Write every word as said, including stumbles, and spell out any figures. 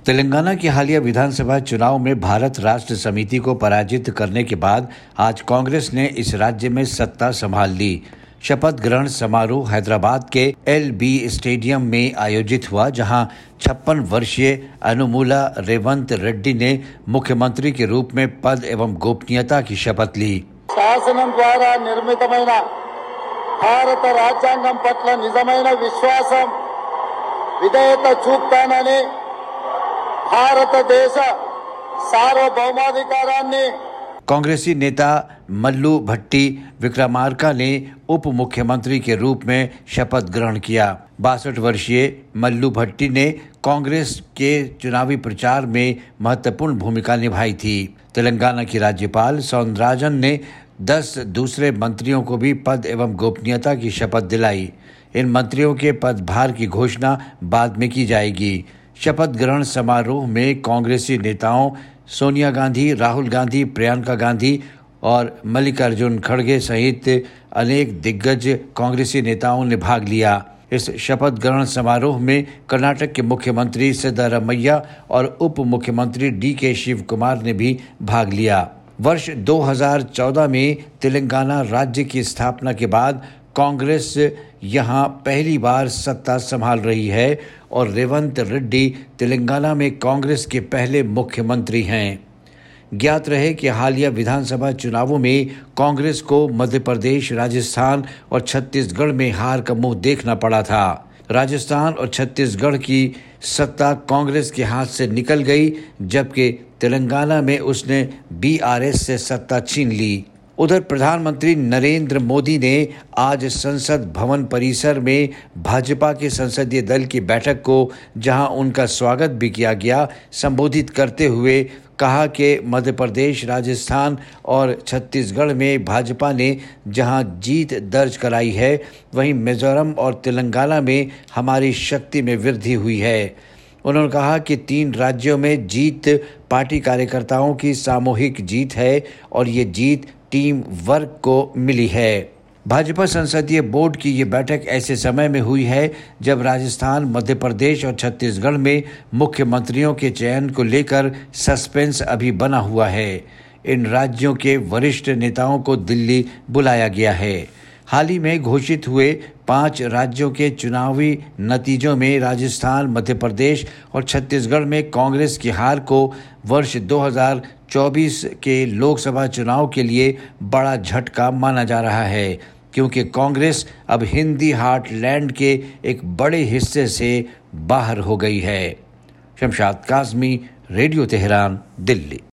तेलंगाना की हालिया विधानसभा चुनाव में भारत राष्ट्र समिति को पराजित करने के बाद आज कांग्रेस ने इस राज्य में सत्ता संभाल ली। शपथ ग्रहण समारोह हैदराबाद के एल बी स्टेडियम में आयोजित हुआ, जहां छप्पन वर्षीय अनुमुला रेवंत रेड्डी ने मुख्यमंत्री के रूप में पद एवं गोपनीयता की शपथ ली। शासनं द्वारा निर्मितమైన భారత రాజ్యాంగం పట్ల నిజమైన విశ్వాసం విధేయత చూపుతానని భారతదేశ సార్వభౌమాధికారాన్ని कांग्रेसी नेता मल्लू भट्टी विक्रमार्का ने उप मुख्यमंत्री के रूप में शपथ ग्रहण किया। बासठ वर्षीय मल्लू भट्टी ने कांग्रेस के चुनावी प्रचार में महत्वपूर्ण भूमिका निभाई थी। तेलंगाना की राज्यपाल सौंदरराजन ने दस दूसरे मंत्रियों को भी पद एवं गोपनीयता की शपथ दिलाई। इन मंत्रियों के पदभार की घोषणा बाद में की जाएगी। शपथ ग्रहण समारोह में कांग्रेसी नेताओं सोनिया गांधी, राहुल गांधी, प्रियंका गांधी और मल्लिकार्जुन खड़गे सहित अनेक दिग्गज कांग्रेसी नेताओं ने भाग लिया। इस शपथ ग्रहण समारोह में कर्नाटक के मुख्यमंत्री सिद्धरामैया और उप मुख्यमंत्री डी के शिव कुमार ने भी भाग लिया। वर्ष दो हज़ार चौदह में तेलंगाना राज्य की स्थापना के बाद कांग्रेस यहां पहली बार सत्ता संभाल रही है और रेवंत रेड्डी तेलंगाना में कांग्रेस के पहले मुख्यमंत्री हैं। ज्ञात रहे कि हालिया विधानसभा चुनावों में कांग्रेस को मध्य प्रदेश, राजस्थान और छत्तीसगढ़ में हार का मुंह देखना पड़ा था। राजस्थान और छत्तीसगढ़ की सत्ता कांग्रेस के हाथ से निकल गई, जबकि तेलंगाना में उसने बी आर एस से सत्ता छीन ली। उधर प्रधानमंत्री नरेंद्र मोदी ने आज संसद भवन परिसर में भाजपा के संसदीय दल की बैठक को, जहां उनका स्वागत भी किया गया, संबोधित करते हुए कहा कि मध्य प्रदेश, राजस्थान और छत्तीसगढ़ में भाजपा ने जहां जीत दर्ज कराई है, वहीं मिजोरम और तेलंगाना में हमारी शक्ति में वृद्धि हुई है। उन्होंने कहा कि तीन राज्यों में जीत पार्टी कार्यकर्ताओं की सामूहिक जीत है और ये जीत टीम वर्क को मिली है। भाजपा संसदीय बोर्ड की ये बैठक ऐसे समय में हुई है जब राजस्थान, मध्य प्रदेश और छत्तीसगढ़ में मुख्यमंत्रियों के चयन को लेकर सस्पेंस अभी बना हुआ है। इन राज्यों के वरिष्ठ नेताओं को दिल्ली बुलाया गया है। हाल ही में घोषित हुए पांच राज्यों के चुनावी नतीजों में राजस्थान, मध्य प्रदेश और छत्तीसगढ़ में कांग्रेस की हार को वर्ष दो हज़ार चौबीस के लोकसभा चुनाव के लिए बड़ा झटका माना जा रहा है, क्योंकि कांग्रेस अब हिंदी हार्टलैंड के एक बड़े हिस्से से बाहर हो गई है। Shamshad Kazmi, radio Tehran, Delhi.